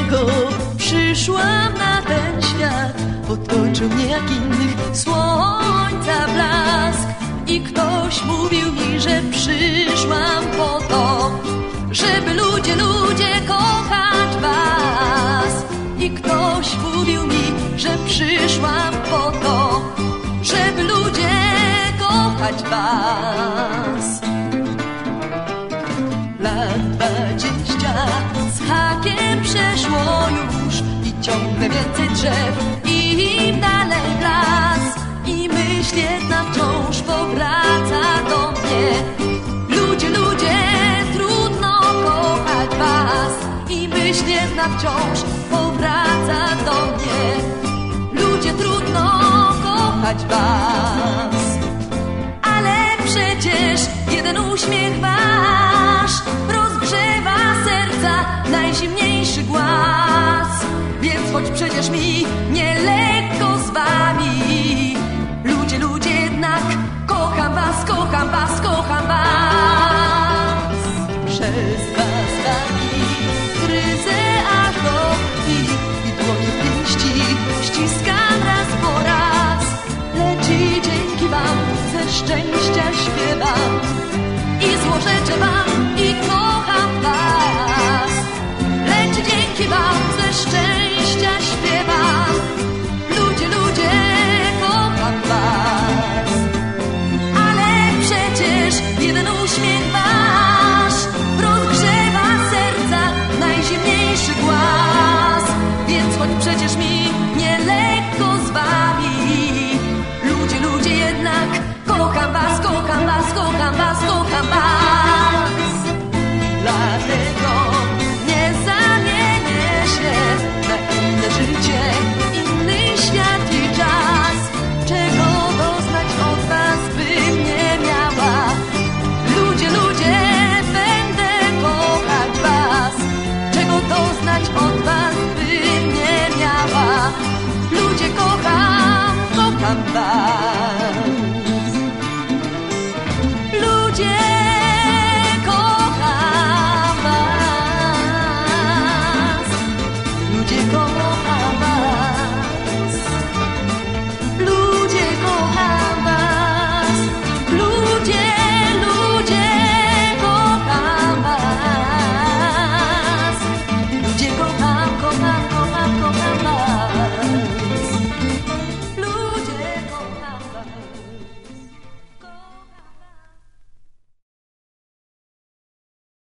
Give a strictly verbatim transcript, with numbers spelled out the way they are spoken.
tylko przyszłam na ten świat, otoczył mnie jak innych słońca blask. I ktoś mówił mi, że przyszłam po to, żeby ludzie, ludzie kochać was. I ktoś mówił mi, że przyszłam po to, żeby ludzie kochać was. Lat dwadzieścia z hakiem przeszło już i ciągle więcej drzew i im dalej las. I myśl jedna wciąż powraca do mnie. Ludzie, ludzie, trudno kochać was. I myśl jedna wciąż powraca do mnie. Ludzie, trudno kochać was. Ale przecież jeden uśmiech wasz rozgrzewa serca najzimniejszy głaz. Więc choć przecież mi nie lekko z wami, ludzie, ludzie, jednak kocham was, kocham was, kocham was. Przez was wami gryzę aż do krwi i dłonie pięści ściskam raz po raz. Lecz i dzięki wam ze szczęścia śpiewam i złorzeczę wam i kocham was. Lecz dzięki wam ze szczęścia śpiewam. Ludzie, ludzie, kocham was. Ale przecież jeden uśmiech wasz rozgrzewa serca najzimniejszy głaz. Więc choć